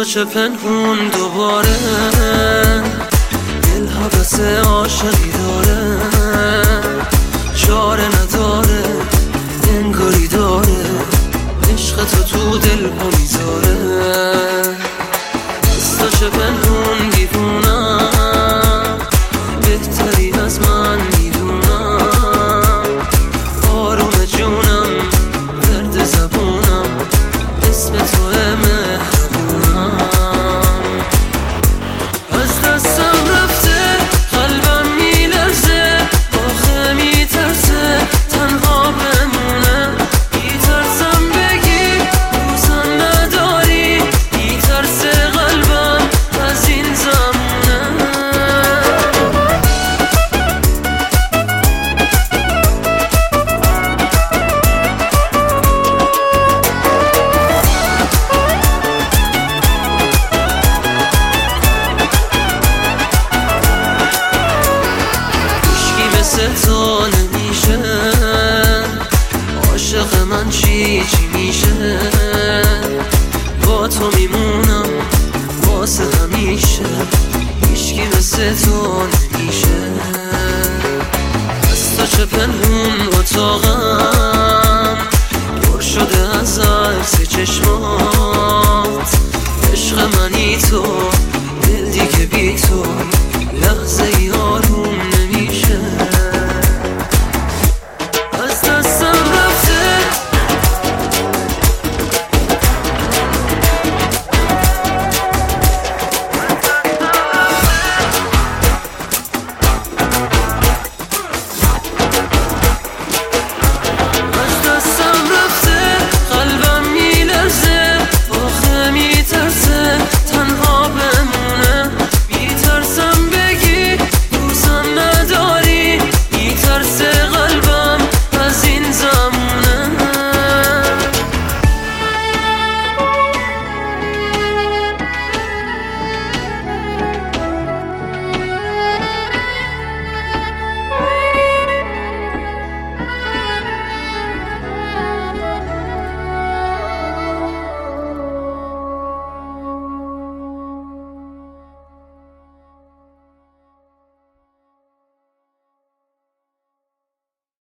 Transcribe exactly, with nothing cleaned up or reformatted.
چه پنهون دوباره دل حوث عاشقی داره، چاره نداره انگاری داره، عشق تو تو دل ها میذاره. از تو چه پنهون دیوونم، بهتری از من میدونم، آروم جونم ورد زبونم، اسم تو مهربونم. از دستم رفته قلبم میلرزه، آخه میترسه تنها بمونه، میترسم بگی دوستم نداری، میترسه قلبم از این زمونه. مثل تو نمیشه، عاشق من چی چی میشه، با تو میمونم واسه همیشه، هیچکی مثل تو نمیشه. از تو چه پنهون اتاقم پر شده از عکس چشمات، عشق منی تو، دل دیگه بی تو لحظه ای آروم